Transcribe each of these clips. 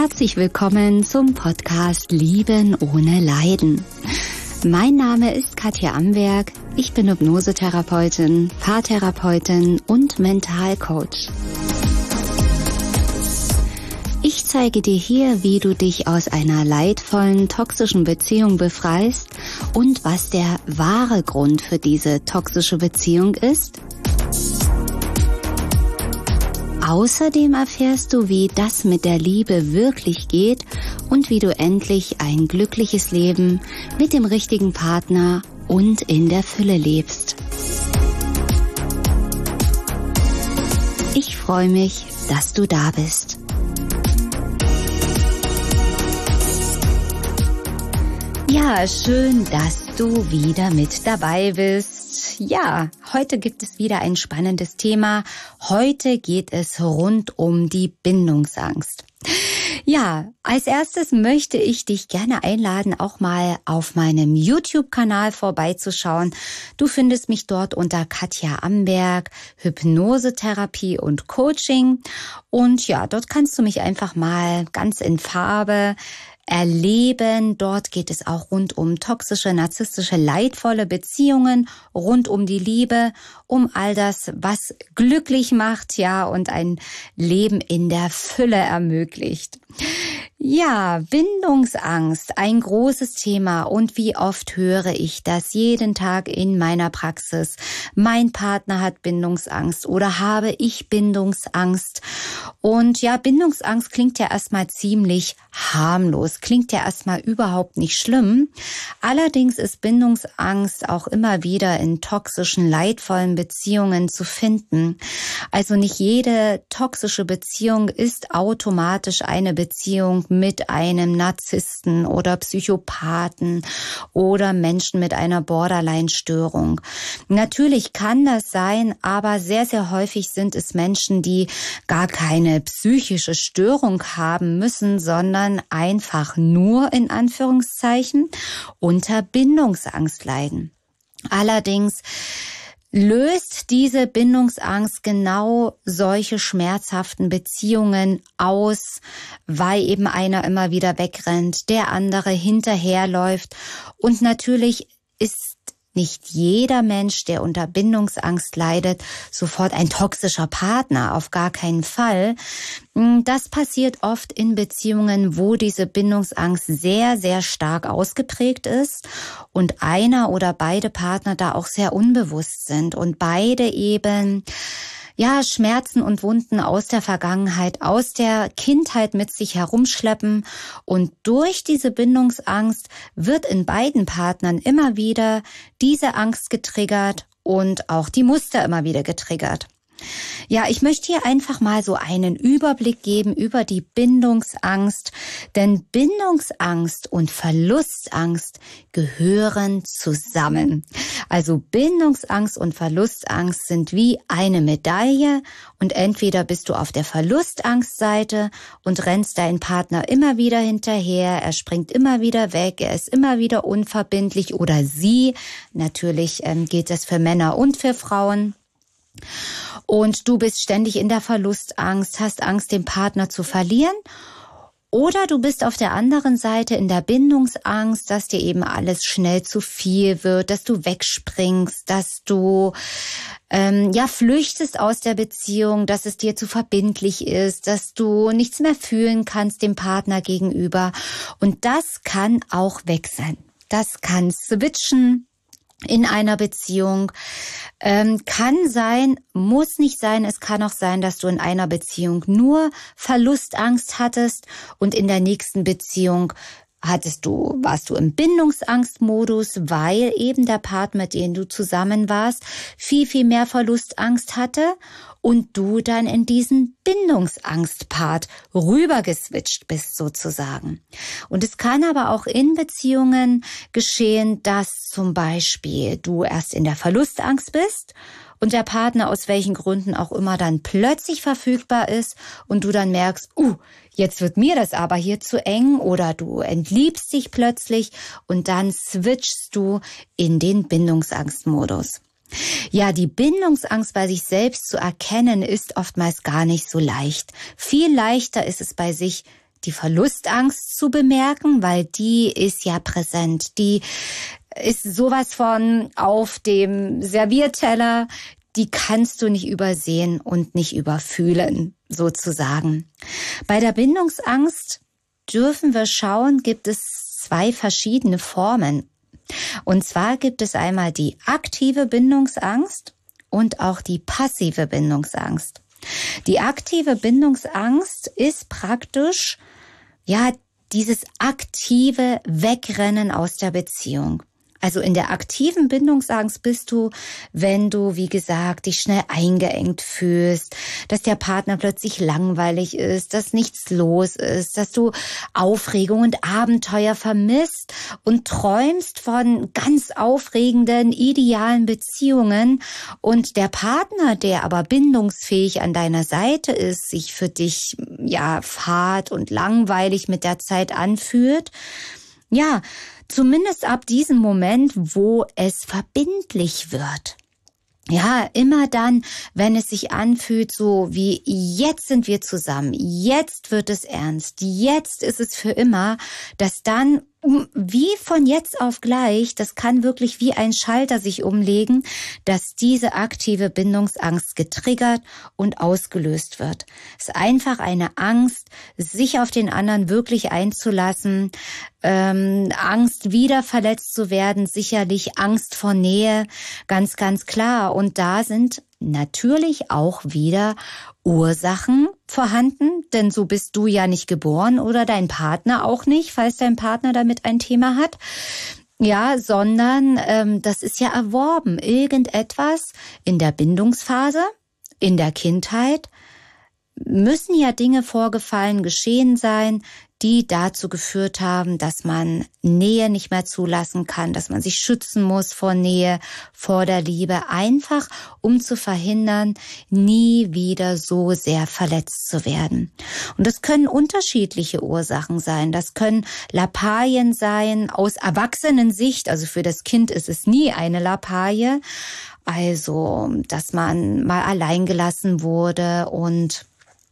Herzlich willkommen zum Podcast Lieben ohne Leiden. Mein Name ist Katja Amberg. Ich bin Hypnosetherapeutin, Paartherapeutin und Mentalcoach. Ich zeige dir hier, wie du dich aus einer leidvollen, toxischen Beziehung befreist und was der wahre Grund für diese toxische Beziehung ist. Außerdem erfährst du, wie das mit der Liebe wirklich geht und wie du endlich ein glückliches Leben mit dem richtigen Partner und in der Fülle lebst. Ich freue mich, dass du da bist. Ja, schön, dass du wieder mit dabei bist. Ja, heute gibt es wieder ein spannendes Thema. Heute geht es rund um die Bindungsangst. Ja, als erstes möchte ich dich gerne einladen, auch mal auf meinem YouTube-Kanal vorbeizuschauen. Du findest mich dort unter Katja Amberg, Hypnosetherapie und Coaching. Und ja, dort kannst du mich einfach mal ganz in Farbe erleben. Dort geht es auch rund um toxische, narzisstische, leidvolle Beziehungen, rund um die Liebe, um all das, was glücklich macht, ja, und ein Leben in der Fülle ermöglicht. Ja, Bindungsangst, ein großes Thema, und wie oft höre ich das jeden Tag in meiner Praxis. Mein Partner hat Bindungsangst oder habe ich Bindungsangst. Und ja, Bindungsangst klingt ja erstmal ziemlich harmlos, klingt ja erstmal überhaupt nicht schlimm. Allerdings ist Bindungsangst auch immer wieder in toxischen, leidvollen Beziehungen zu finden. Also nicht jede toxische Beziehung ist automatisch eine Beziehung mit einem Narzissten oder Psychopathen oder Menschen mit einer Borderline-Störung. Natürlich kann das sein, aber sehr, sehr häufig sind es Menschen, die gar keine psychische Störung haben müssen, sondern einfach nur in Anführungszeichen unter Bindungsangst leiden. Allerdings löst diese Bindungsangst genau solche schmerzhaften Beziehungen aus, weil eben einer immer wieder wegrennt, der andere hinterherläuft. Und natürlich ist nicht jeder Mensch, der unter Bindungsangst leidet, sofort ein toxischer Partner, auf gar keinen Fall. Das passiert oft in Beziehungen, wo diese Bindungsangst sehr, sehr stark ausgeprägt ist und einer oder beide Partner da auch sehr unbewusst sind und beide eben Schmerzen und Wunden aus der Vergangenheit, aus der Kindheit mit sich herumschleppen, und durch diese Bindungsangst wird in beiden Partnern immer wieder diese Angst getriggert und auch die Muster immer wieder getriggert. Ja, ich möchte hier einfach mal so einen Überblick geben über die Bindungsangst, denn Bindungsangst und Verlustangst gehören zusammen. Also Bindungsangst und Verlustangst sind wie eine Medaille, und entweder bist du auf der Verlustangstseite und rennst deinen Partner immer wieder hinterher, er springt immer wieder weg, er ist immer wieder unverbindlich, oder sie, natürlich gilt das für Männer und für Frauen. Und du bist ständig in der Verlustangst, hast Angst, den Partner zu verlieren. Oder du bist auf der anderen Seite in der Bindungsangst, dass dir eben alles schnell zu viel wird, dass du wegspringst, dass du flüchtest aus der Beziehung, dass es dir zu verbindlich ist, dass du nichts mehr fühlen kannst dem Partner gegenüber. Und das kann auch weg sein. Das kann switchen in einer Beziehung. Kann sein, muss nicht sein. Es kann auch sein, dass du in einer Beziehung nur Verlustangst hattest und in der nächsten Beziehung warst du im Bindungsangstmodus, weil eben der Partner, mit dem du zusammen warst, viel, viel mehr Verlustangst hatte und du dann in diesen Bindungsangstpart rübergeswitcht bist sozusagen. Und es kann aber auch in Beziehungen geschehen, dass zum Beispiel du erst in der Verlustangst bist und der Partner aus welchen Gründen auch immer dann plötzlich verfügbar ist und du dann merkst, jetzt wird mir das aber hier zu eng, oder du entliebst dich plötzlich und dann switchst du in den Bindungsangstmodus. Ja, die Bindungsangst bei sich selbst zu erkennen, ist oftmals gar nicht so leicht. Viel leichter ist es bei sich die Verlustangst zu bemerken, weil die ist ja präsent. Die ist sowas von auf dem Servierteller, die kannst du nicht übersehen und nicht überfühlen, sozusagen. Bei der Bindungsangst dürfen wir schauen, gibt es 2 verschiedene Formen. Und zwar gibt es einmal die aktive Bindungsangst und auch die passive Bindungsangst. Die aktive Bindungsangst ist praktisch, ja, dieses aktive Wegrennen aus der Beziehung. Also in der aktiven Bindungsangst bist du, wenn du, wie gesagt, dich schnell eingeengt fühlst, dass der Partner plötzlich langweilig ist, dass nichts los ist, dass du Aufregung und Abenteuer vermisst und träumst von ganz aufregenden, idealen Beziehungen und der Partner, der aber bindungsfähig an deiner Seite ist, sich für dich, ja, fad und langweilig mit der Zeit anfühlt, ja, zumindest ab diesem Moment, wo es verbindlich wird. Ja, immer dann, wenn es sich anfühlt, so wie jetzt sind wir zusammen, jetzt wird es ernst, jetzt ist es für immer, dass dann wie von jetzt auf gleich, das kann wirklich wie ein Schalter sich umlegen, dass diese aktive Bindungsangst getriggert und ausgelöst wird. Es ist einfach eine Angst, sich auf den anderen wirklich einzulassen, Angst, wieder verletzt zu werden, sicherlich Angst vor Nähe, ganz, ganz klar. Und da sind natürlich auch wieder Ursachen vorhanden, denn so bist du ja nicht geboren oder dein Partner auch nicht, falls dein Partner damit ein Thema hat. Ja, sondern das ist ja erworben. Irgendetwas in der Bindungsphase, in der Kindheit, müssen ja Dinge vorgefallen, geschehen sein, die dazu geführt haben, dass man Nähe nicht mehr zulassen kann, dass man sich schützen muss vor Nähe, vor der Liebe, einfach um zu verhindern, nie wieder so sehr verletzt zu werden. Und das können unterschiedliche Ursachen sein. Das können Lappalien sein aus Erwachsenensicht, also für das Kind ist es nie eine Lappalie, also dass man mal allein gelassen wurde und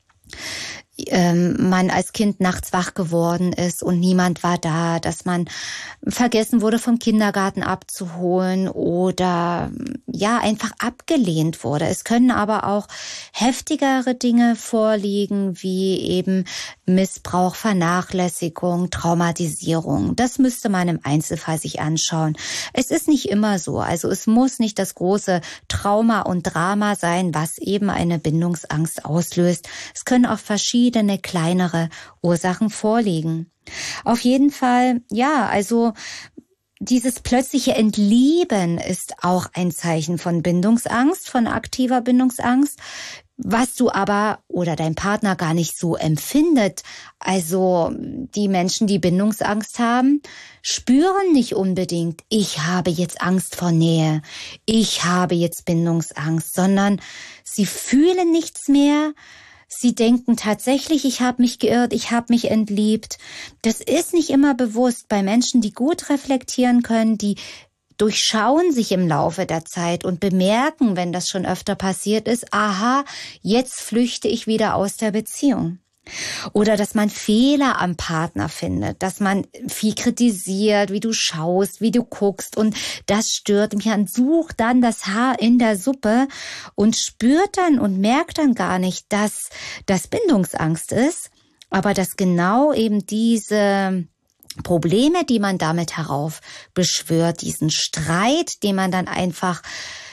man als Kind nachts wach geworden ist und niemand war da, dass man vergessen wurde, vom Kindergarten abzuholen oder ja einfach abgelehnt wurde. Es können aber auch heftigere Dinge vorliegen, wie eben Missbrauch, Vernachlässigung, Traumatisierung. Das müsste man im Einzelfall sich anschauen. Es ist nicht immer so. Also es muss nicht das große Trauma und Drama sein, was eben eine Bindungsangst auslöst. Es können auch verschiedene kleinere Ursachen vorliegen. Auf jeden Fall, ja, also dieses plötzliche Entlieben ist auch ein Zeichen von Bindungsangst, von aktiver Bindungsangst, was du aber oder dein Partner gar nicht so empfindet. Also die Menschen, die Bindungsangst haben, spüren nicht unbedingt, ich habe jetzt Angst vor Nähe, ich habe jetzt Bindungsangst, sondern sie fühlen nichts mehr. Sie denken tatsächlich, ich habe mich geirrt, ich habe mich entliebt. Das ist nicht immer bewusst bei Menschen, die gut reflektieren können, die durchschauen sich im Laufe der Zeit und bemerken, wenn das schon öfter passiert ist, aha, jetzt flüchte ich wieder aus der Beziehung. Oder dass man Fehler am Partner findet, dass man viel kritisiert, wie du schaust, wie du guckst und das stört mich an. Sucht dann das Haar in der Suppe und spürt dann und merkt dann gar nicht, dass das Bindungsangst ist, aber dass genau eben diese Probleme, die man damit heraufbeschwört, diesen Streit, den man dann einfach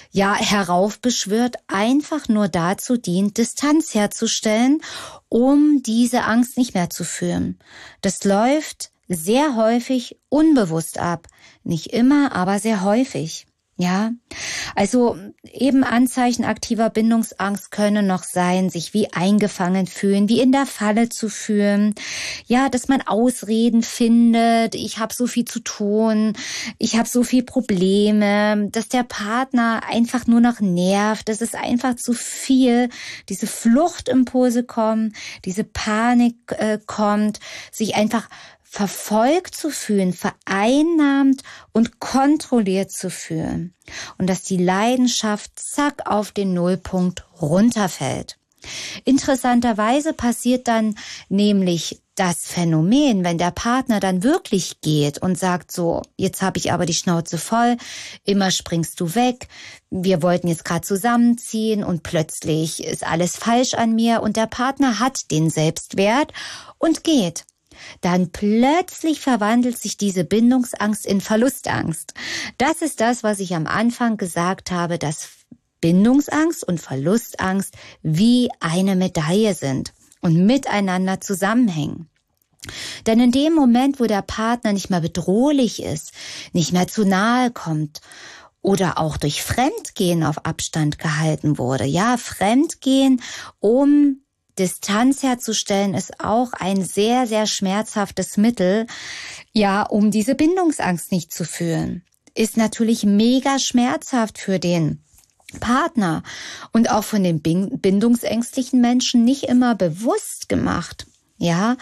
heraufbeschwört, einfach nur dazu dient, Distanz herzustellen, um diese Angst nicht mehr zu fühlen. Das läuft sehr häufig unbewusst ab. Nicht immer, aber sehr häufig. Ja, also eben Anzeichen aktiver Bindungsangst können noch sein, sich wie eingefangen fühlen, wie in der Falle zu fühlen. Ja, dass man Ausreden findet, ich habe so viel zu tun, ich habe so viel Probleme, dass der Partner einfach nur noch nervt, dass es einfach zu viel, diese Fluchtimpulse kommen, diese Panik kommt, sich einfach verfolgt zu fühlen, vereinnahmt und kontrolliert zu fühlen. Und dass die Leidenschaft zack auf den Nullpunkt runterfällt. Interessanterweise passiert dann nämlich das Phänomen, wenn der Partner dann wirklich geht und sagt so, jetzt habe ich aber die Schnauze voll, immer springst du weg, wir wollten jetzt gerade zusammenziehen und plötzlich ist alles falsch an mir und der Partner hat den Selbstwert und geht. Dann plötzlich verwandelt sich diese Bindungsangst in Verlustangst. Das ist das, was ich am Anfang gesagt habe, dass Bindungsangst und Verlustangst wie eine Medaille sind und miteinander zusammenhängen. Denn in dem Moment, wo der Partner nicht mehr bedrohlich ist, nicht mehr zu nahe kommt oder auch durch Fremdgehen auf Abstand gehalten wurde, ja, Fremdgehen, um Distanz herzustellen, ist auch ein sehr, sehr schmerzhaftes Mittel, ja, um diese Bindungsangst nicht zu fühlen. Ist natürlich mega schmerzhaft für den Partner und auch von den bindungsängstlichen Menschen nicht immer bewusst gemacht, ja.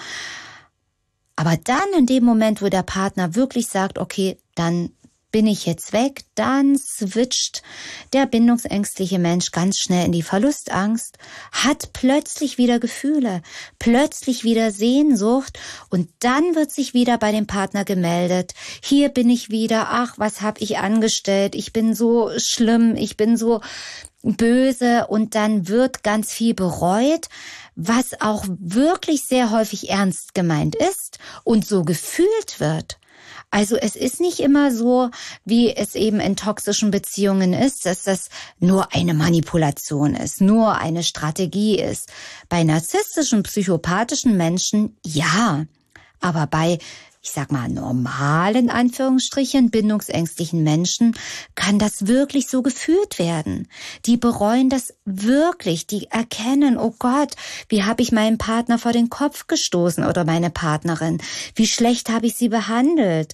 Aber dann in dem Moment, wo der Partner wirklich sagt, okay, dann bin ich jetzt weg, dann switcht der bindungsängstliche Mensch ganz schnell in die Verlustangst, hat plötzlich wieder Gefühle, plötzlich wieder Sehnsucht und dann wird sich wieder bei dem Partner gemeldet, hier bin ich wieder, ach, was habe ich angestellt, ich bin so schlimm, ich bin so böse und dann wird ganz viel bereut, was auch wirklich sehr häufig ernst gemeint ist und so gefühlt wird. Also es ist nicht immer so, wie es eben in toxischen Beziehungen ist, dass das nur eine Manipulation ist, nur eine Strategie ist. Bei narzisstischen, psychopathischen Menschen ja, aber bei, ich sag mal, normalen, Anführungsstrichen, bindungsängstlichen Menschen kann das wirklich so gefühlt werden. Die bereuen das wirklich, die erkennen, oh Gott, wie habe ich meinen Partner vor den Kopf gestoßen oder meine Partnerin, wie schlecht habe ich sie behandelt.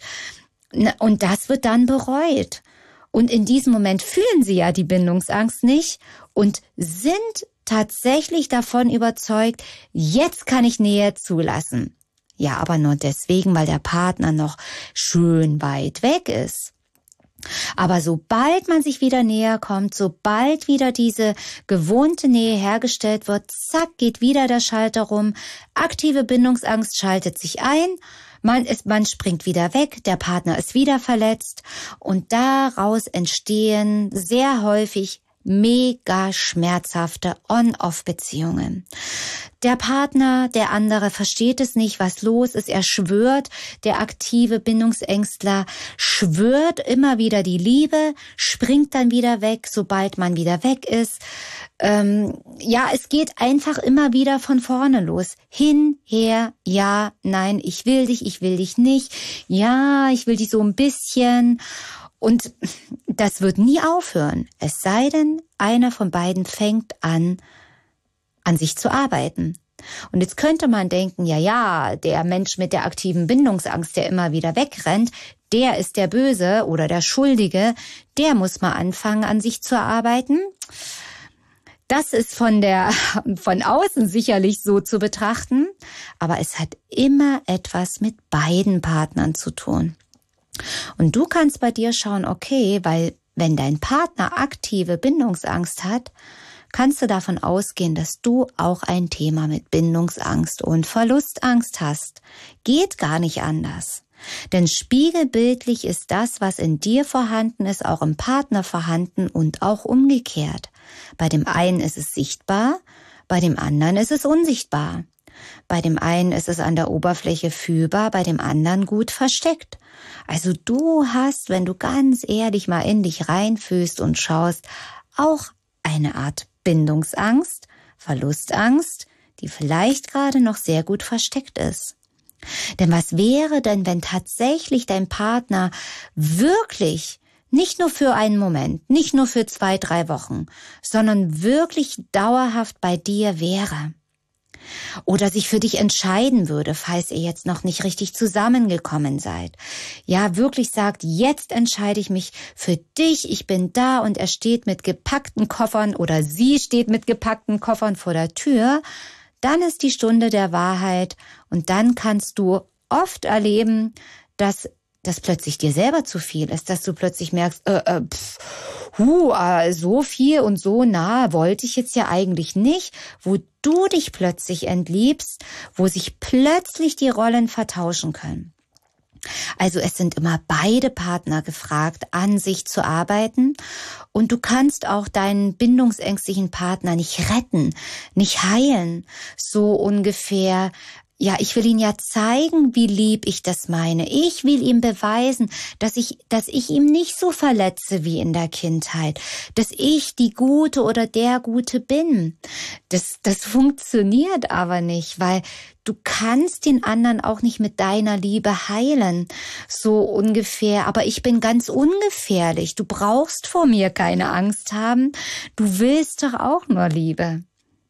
Und das wird dann bereut. Und in diesem Moment fühlen sie ja die Bindungsangst nicht und sind tatsächlich davon überzeugt, jetzt kann ich Nähe zulassen. Ja, aber nur deswegen, weil der Partner noch schön weit weg ist. Aber sobald man sich wieder näher kommt, sobald wieder diese gewohnte Nähe hergestellt wird, zack, geht wieder der Schalter rum. Aktive Bindungsangst schaltet sich ein. Man springt wieder weg, der Partner ist wieder verletzt und daraus entstehen sehr häufig mega schmerzhafte On-Off-Beziehungen. Der Partner, der andere versteht es nicht, was los ist. Er schwört, der aktive Bindungsängstler schwört immer wieder die Liebe, springt dann wieder weg, sobald man wieder weg ist. Es geht einfach immer wieder von vorne los. Hin, her, ja, nein, ich will dich nicht. Ja, ich will dich so ein bisschen. Und das wird nie aufhören, es sei denn, einer von beiden fängt an sich zu arbeiten. Und jetzt könnte man denken, ja, der Mensch mit der aktiven Bindungsangst, der immer wieder wegrennt, der ist der Böse oder der Schuldige, der muss mal anfangen, an sich zu arbeiten. Das ist von außen sicherlich so zu betrachten, aber es hat immer etwas mit beiden Partnern zu tun. Und du kannst bei dir schauen, okay, weil wenn dein Partner aktive Bindungsangst hat, kannst du davon ausgehen, dass du auch ein Thema mit Bindungsangst und Verlustangst hast. Geht gar nicht anders. Denn spiegelbildlich ist das, was in dir vorhanden ist, auch im Partner vorhanden und auch umgekehrt. Bei dem einen ist es sichtbar, bei dem anderen ist es unsichtbar. Bei dem einen ist es an der Oberfläche fühlbar, bei dem anderen gut versteckt. Also du hast, wenn du ganz ehrlich mal in dich reinfühlst und schaust, auch eine Art Bindungsangst, Verlustangst, die vielleicht gerade noch sehr gut versteckt ist. Denn was wäre denn, wenn tatsächlich dein Partner wirklich nicht nur für einen Moment, nicht nur für 2-3 Wochen, sondern wirklich dauerhaft bei dir wäre? Oder sich für dich entscheiden würde, falls ihr jetzt noch nicht richtig zusammengekommen seid. Ja, wirklich sagt, jetzt entscheide ich mich für dich, ich bin da und er steht mit gepackten Koffern oder sie steht mit gepackten Koffern vor der Tür, dann ist die Stunde der Wahrheit und dann kannst du oft erleben, dass das plötzlich dir selber zu viel ist, dass du plötzlich merkst, so viel und so nah wollte ich jetzt ja eigentlich nicht, wo du dich plötzlich entliebst, wo sich plötzlich die Rollen vertauschen können. Also es sind immer beide Partner gefragt, an sich zu arbeiten, und du kannst auch deinen bindungsängstlichen Partner nicht retten, nicht heilen, so ungefähr. Ja, ich will ihm ja zeigen, wie lieb ich das meine. Ich will ihm beweisen, dass ich ihm nicht so verletze wie in der Kindheit, dass ich die Gute oder der Gute bin. Das funktioniert aber nicht, weil du kannst den anderen auch nicht mit deiner Liebe heilen, so ungefähr. Aber ich bin ganz ungefährlich. Du brauchst vor mir keine Angst haben. Du willst doch auch nur Liebe.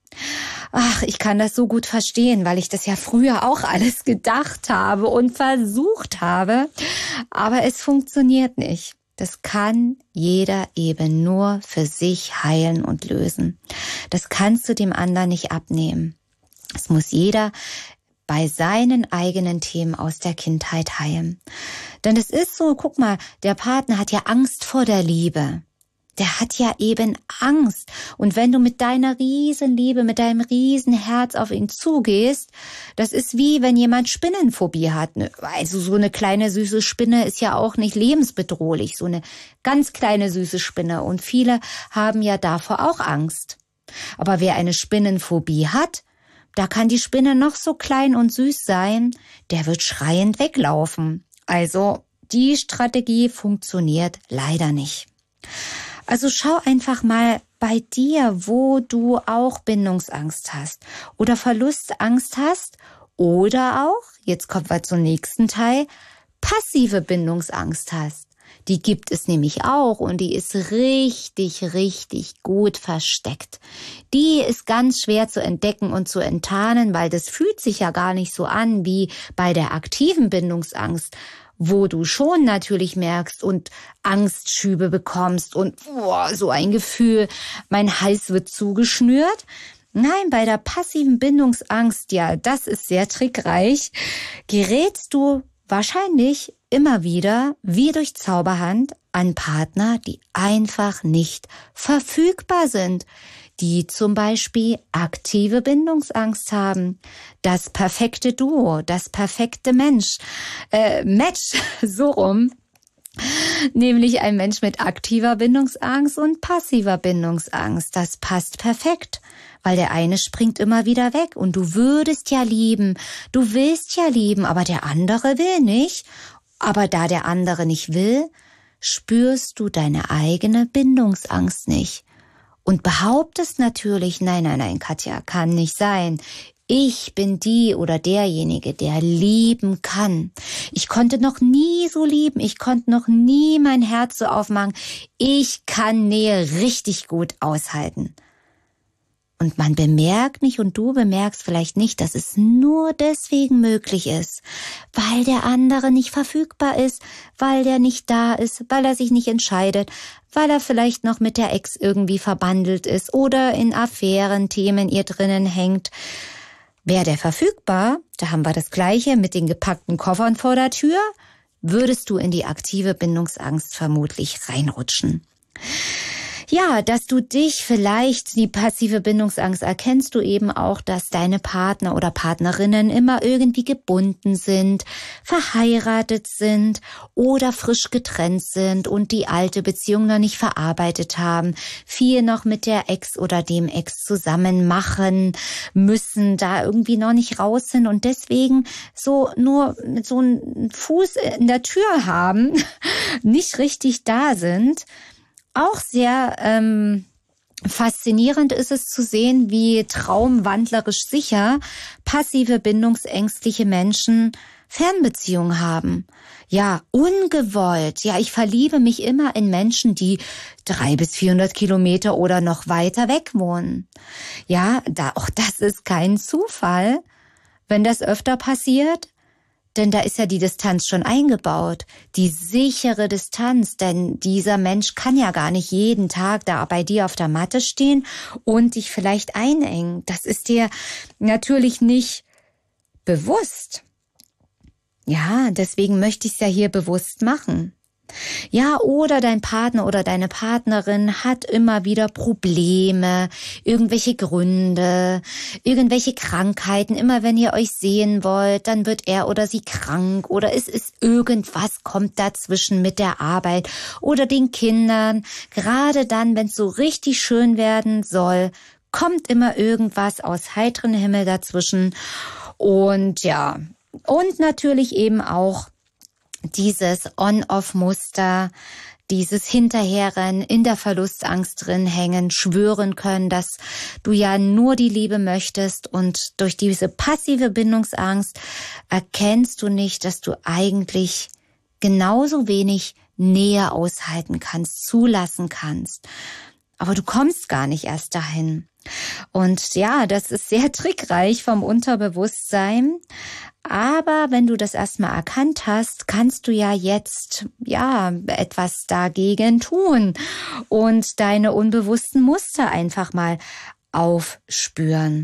Ach, ich kann das so gut verstehen, weil ich das ja früher auch alles gedacht habe und versucht habe. Aber es funktioniert nicht. Das kann jeder eben nur für sich heilen und lösen. Das kannst du dem anderen nicht abnehmen. Es muss jeder bei seinen eigenen Themen aus der Kindheit heilen. Denn es ist so, guck mal, der Partner hat ja Angst vor der Liebe. Der hat ja eben Angst. Und wenn du mit deiner Riesenliebe, mit deinem Riesenherz auf ihn zugehst, das ist wie wenn jemand Spinnenphobie hat. Also so eine kleine süße Spinne ist ja auch nicht lebensbedrohlich. So eine ganz kleine süße Spinne. Und viele haben ja davor auch Angst. Aber wer eine Spinnenphobie hat, da kann die Spinne noch so klein und süß sein, der wird schreiend weglaufen. Also die Strategie funktioniert leider nicht. Also schau einfach mal bei dir, wo du auch Bindungsangst hast oder Verlustangst hast oder auch, jetzt kommen wir zum nächsten Teil, passive Bindungsangst hast. Die gibt es nämlich auch und die ist richtig, richtig gut versteckt. Die ist ganz schwer zu entdecken und zu enttarnen, weil das fühlt sich ja gar nicht so an wie bei der aktiven Bindungsangst, wo du schon natürlich merkst und Angstschübe bekommst und so ein Gefühl, mein Hals wird zugeschnürt. Nein, bei der passiven Bindungsangst, ja, das ist sehr trickreich, gerätst du wahrscheinlich immer wieder, wie durch Zauberhand, an Partner, die einfach nicht verfügbar sind, die zum Beispiel aktive Bindungsangst haben. Das perfekte Duo, das perfekte Match, so rum. Nämlich ein Mensch mit aktiver Bindungsangst und passiver Bindungsangst. Das passt perfekt, weil der eine springt immer wieder weg und du würdest ja lieben, du willst ja lieben, aber der andere will nicht. Aber da der andere nicht will, spürst du deine eigene Bindungsangst nicht. Und behauptest natürlich, nein, Katja, kann nicht sein. Ich bin die oder derjenige, der lieben kann. Ich konnte noch nie so lieben, ich konnte noch nie mein Herz so aufmachen. Ich kann Nähe richtig gut aushalten. Und man bemerkt nicht und du bemerkst vielleicht nicht, dass es nur deswegen möglich ist, weil der andere nicht verfügbar ist, weil der nicht da ist, weil er sich nicht entscheidet, weil er vielleicht noch mit der Ex irgendwie verbandelt ist oder in Affären-Themen ihr drinnen hängt. Wäre der verfügbar, da haben wir das Gleiche mit den gepackten Koffern vor der Tür, würdest du in die aktive Bindungsangst vermutlich reinrutschen. Ja, dass du dich vielleicht, die passive Bindungsangst, erkennst du eben auch, dass deine Partner oder Partnerinnen immer irgendwie gebunden sind, verheiratet sind oder frisch getrennt sind und die alte Beziehung noch nicht verarbeitet haben, viel noch mit der Ex oder dem Ex zusammen machen müssen, da irgendwie noch nicht raus sind und deswegen so nur mit so einem Fuß in der Tür haben, nicht richtig da sind. Auch sehr faszinierend ist es zu sehen, wie traumwandlerisch sicher passive bindungsängstliche Menschen Fernbeziehungen haben. Ja, ungewollt. Ja, ich verliebe mich immer in Menschen, die 300 bis 400 Kilometer oder noch weiter weg wohnen. Ja, auch das ist kein Zufall, wenn das öfter passiert. Denn da ist ja die Distanz schon eingebaut, die sichere Distanz, denn dieser Mensch kann ja gar nicht jeden Tag da bei dir auf der Matte stehen und dich vielleicht einengen. Das ist dir natürlich nicht bewusst. Ja, deswegen möchte ich es ja hier bewusst machen. Ja, oder dein Partner oder deine Partnerin hat immer wieder Probleme, irgendwelche Gründe, irgendwelche Krankheiten. Immer wenn ihr euch sehen wollt, dann wird er oder sie krank oder es ist irgendwas, kommt dazwischen mit der Arbeit oder den Kindern. Gerade dann, wenn es so richtig schön werden soll, kommt immer irgendwas aus heiterem Himmel dazwischen. Und ja, und natürlich eben auch dieses On-Off-Muster, dieses Hinterherrennen, in der Verlustangst drin hängen, schwören können, dass du ja nur die Liebe möchtest und durch diese passive Bindungsangst erkennst du nicht, dass du eigentlich genauso wenig Nähe aushalten kannst, zulassen kannst. Aber du kommst gar nicht erst dahin. Und ja, das ist sehr trickreich vom Unterbewusstsein. Aber wenn du das erstmal erkannt hast, kannst du ja jetzt etwas dagegen tun und deine unbewussten Muster einfach mal aufspüren.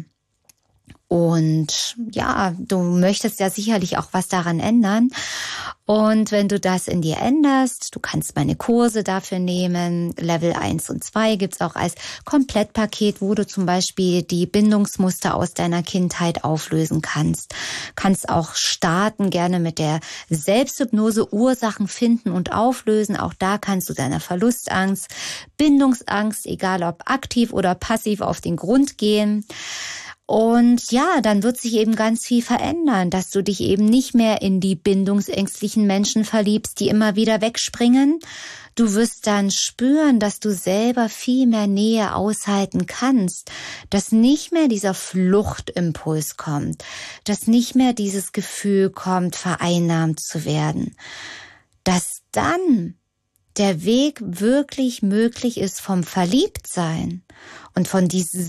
Und ja, du möchtest ja sicherlich auch was daran ändern. Und wenn du das in dir änderst, du kannst meine Kurse dafür nehmen. Level 1 und 2 gibt's auch als Komplettpaket, wo du zum Beispiel die Bindungsmuster aus deiner Kindheit auflösen kannst. Kannst auch starten gerne mit der Selbsthypnose, Ursachen finden und auflösen. Auch da kannst du deiner Verlustangst, Bindungsangst, egal ob aktiv oder passiv, auf den Grund gehen. Und ja, dann wird sich eben ganz viel verändern, dass du dich eben nicht mehr in die bindungsängstlichen Menschen verliebst, die immer wieder wegspringen. Du wirst dann spüren, dass du selber viel mehr Nähe aushalten kannst, dass nicht mehr dieser Fluchtimpuls kommt, dass nicht mehr dieses Gefühl kommt, vereinnahmt zu werden, dass dann der Weg wirklich möglich ist vom Verliebtsein und von diesen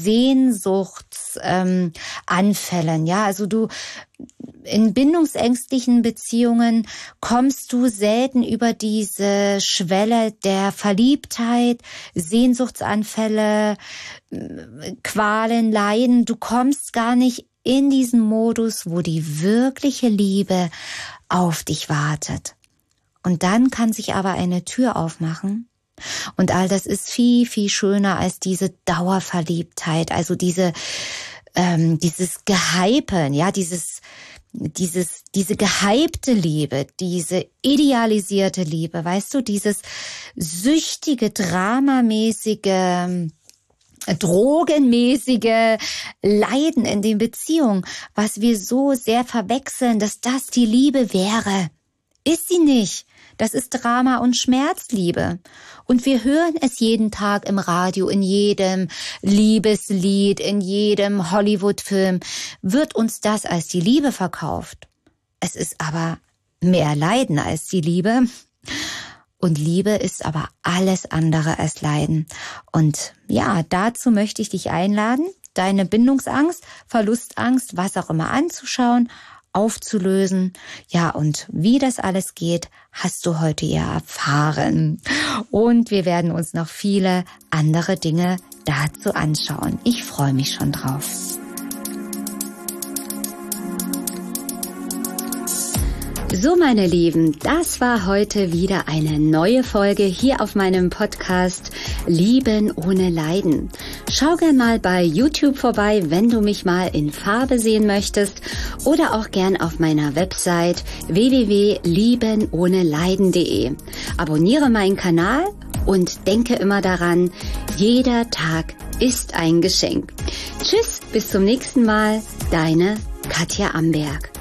Sehnsuchtsanfällen. Ja, also du in bindungsängstlichen Beziehungen kommst du selten über diese Schwelle der Verliebtheit, Sehnsuchtsanfälle, Qualen, Leiden. Du kommst gar nicht in diesen Modus, wo die wirkliche Liebe auf dich wartet. Und dann kann sich aber eine Tür aufmachen. Und all das ist viel, viel schöner als diese Dauerverliebtheit, also dieses Gehypen, ja, diese gehypte Liebe, diese idealisierte Liebe, weißt du, dieses süchtige, dramamäßige, drogenmäßige Leiden in den Beziehungen, was wir so sehr verwechseln, dass das die Liebe wäre. Ist sie nicht. Das ist Drama und Schmerzliebe. Und wir hören es jeden Tag im Radio, in jedem Liebeslied, in jedem Hollywood-Film. Wird uns das als die Liebe verkauft? Es ist aber mehr Leiden als die Liebe. Und Liebe ist aber alles andere als Leiden. Und ja, dazu möchte ich dich einladen, deine Bindungsangst, Verlustangst, was auch immer anzuschauen, aufzulösen. Ja, und wie das alles geht, hast du heute ja erfahren. Und wir werden uns noch viele andere Dinge dazu anschauen. Ich freue mich schon drauf. So, meine Lieben, das war heute wieder eine neue Folge hier auf meinem Podcast Lieben ohne Leiden. Schau gern mal bei YouTube vorbei, wenn du mich mal in Farbe sehen möchtest, oder auch gern auf meiner Website www.liebenohneleiden.de. Abonniere meinen Kanal und denke immer daran, jeder Tag ist ein Geschenk. Tschüss, bis zum nächsten Mal, deine Katja Amberg.